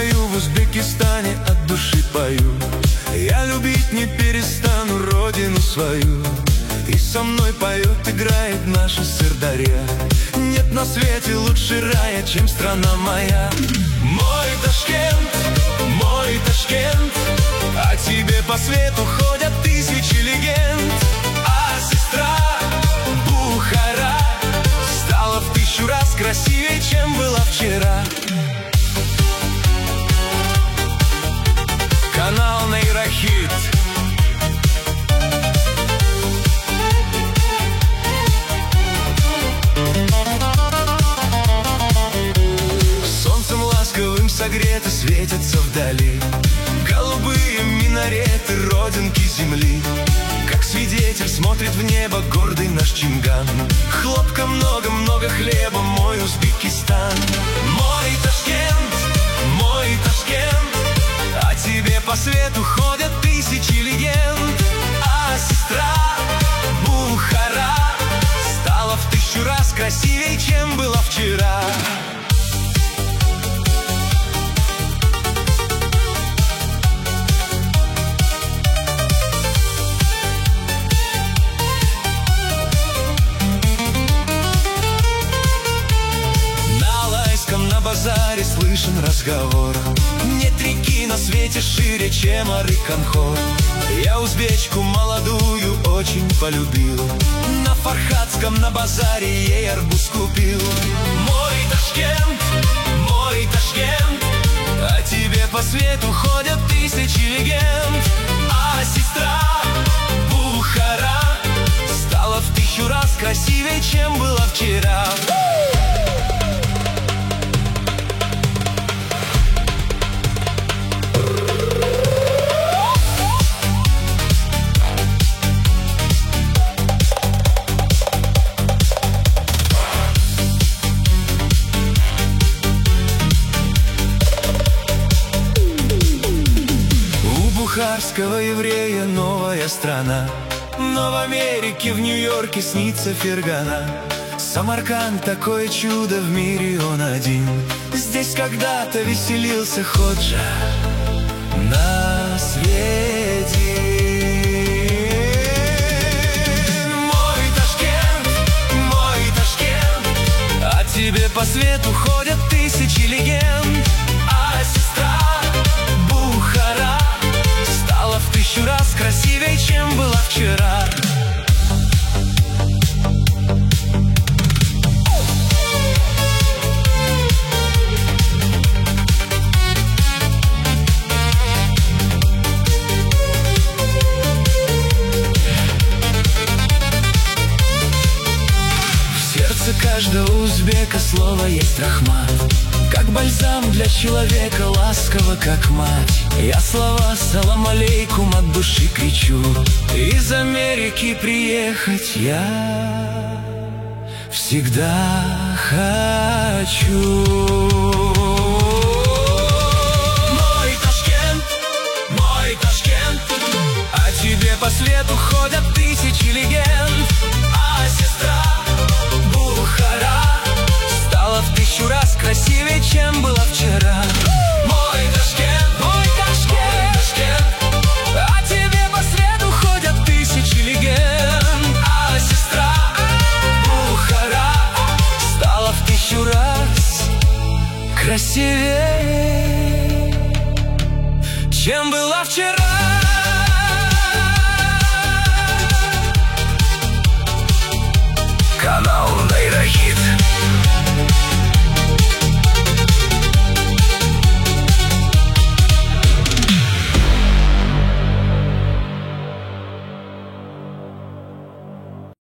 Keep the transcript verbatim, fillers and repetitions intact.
свою в Узбекистане от души пою. Я любить не перестану родину свою. И со мной поет, играет наша Сырдарья. Нет на свете лучше рая, чем страна моя. Мой Ташкент, мой Ташкент, о тебе по свету ходят тысячи легенд. А сестра Бухара стала в тысячу раз красивее, чем была вчера. Канал Нейрохит. Солнцем ласковым согреты светятся вдали голубые минареты родинки земли. Как свидетель смотрит в небо гордый наш Чинган. Хлопка много-много хлеба, мой Узбекистан. Мой Ташкент, мой Ташкент, о тебе по свету ходят тысячи легенд. А сестра Бухара стала в тысячу раз красивее, чем была вчера. На базаре слышен разговор. Нет реки на свете шире, чем Арык-Анхор. Я узбечку молодую очень полюбил. На Фархадском на базаре ей арбуз купил. Мой Ташкент, мой Ташкент, о тебе по свету ходят тысячи легенд. А сестра Бухара стала в тысячу раз красивее, чем была вчера. Бухарского еврея новая страна, но в Америке, в Нью-Йорке снится Фергана. Самарканд — такое чудо, в мире он один. Здесь когда-то веселился Ходжа на свете. Мой Ташкент, мой Ташкент, о тебе по свету ходят тысячи легенд. А сестра Бухара стала в тысячу раз красивее, чем была вчера. В сердце каждого узбека слово есть рахмат, как бальзам для человека, ласково, как мать. Я слова салам алейкум от души кричу. Из Америки приехать я всегда хочу. Мой Ташкент, мой Ташкент, о тебе по свету ходят тысячи легенд. А сестра Бухара стала в тысячу раз красивее, чем была вчера. Мой Ташкент, мой Ташкент, Ташкент, о тебе по свету ходят тысячи легенд. А сестра Бухара стала в тысячу раз красивее, чем была вчера.